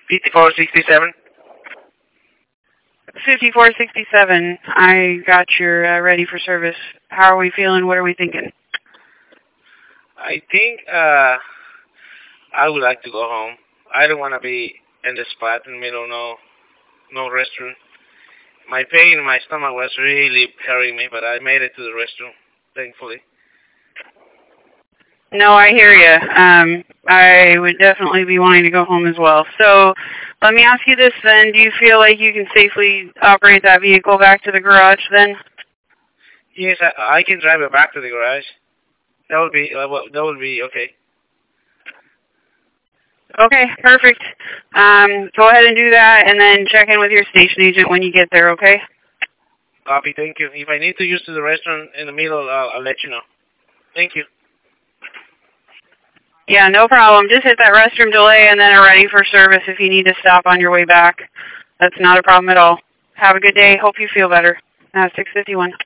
5467. 5467. I got your ready for service. How are we feeling? What are we thinking? I think I would like to go home. I don't want to be in the spot in the middle of no restroom. My pain in my stomach was really hurting me, but I made it to the restroom, thankfully. No, I hear you. I would definitely be wanting to go home as well. So let me ask you this then. Do you feel like you can safely operate that vehicle back to the garage then? Yes, I can drive it back to the garage. That would be okay. Okay, perfect. Go ahead and do that, and then check in with your station agent when you get there, okay? Copy, thank you. If I need to use the restaurant in the middle, I'll let you know. Thank you. Yeah, no problem. Just hit that restroom delay and then are ready for service if you need to stop on your way back. That's not a problem at all. Have a good day. Hope you feel better. 651.